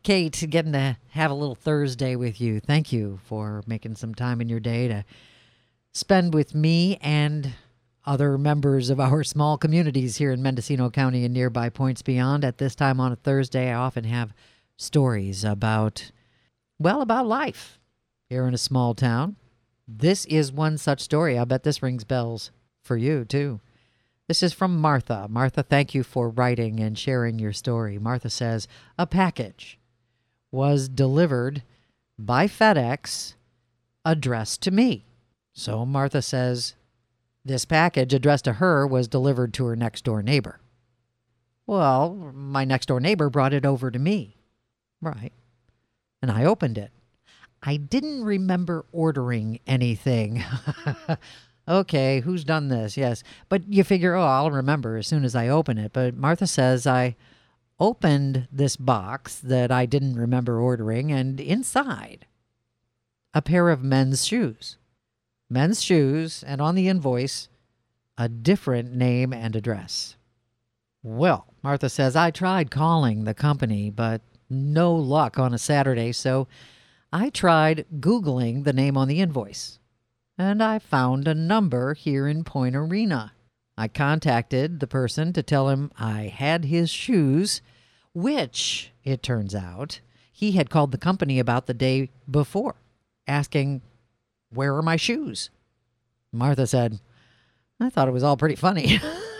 Kate, getting to have a little Thursday with you. Thank you for making some time in your day to spend with me and other members of our small communities here in Mendocino County and nearby points beyond. At this time on a Thursday, I often have stories about life here in a small town. This is one such story. I bet this rings bells for you, too. This is from Martha. Martha, thank you for writing and sharing your story. Martha says, a package was delivered by FedEx addressed to me. So Martha says this package addressed to her was delivered to her next door neighbor. Well, my next door neighbor brought it over to me. Right. And I opened it. I didn't remember ordering anything. Okay, who's done this? Yes. But you figure, I'll remember as soon as I open it. But Martha says I opened this box that I didn't remember ordering, and inside, a pair of men's shoes. Men's shoes, and on the invoice, a different name and address. Well, Martha says, I tried calling the company, but no luck on a Saturday, so I tried Googling the name on the invoice. And I found a number here in Point Arena. I contacted the person to tell him I had his shoes, which, it turns out, he had called the company about the day before, asking, where are my shoes? Martha said, I thought it was all pretty funny.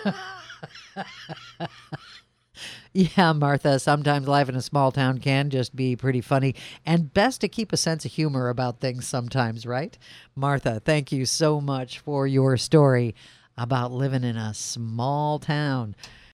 Yeah, Martha, sometimes life in a small town can just be pretty funny, and best to keep a sense of humor about things sometimes, right? Martha, thank you so much for your story about living in a small town.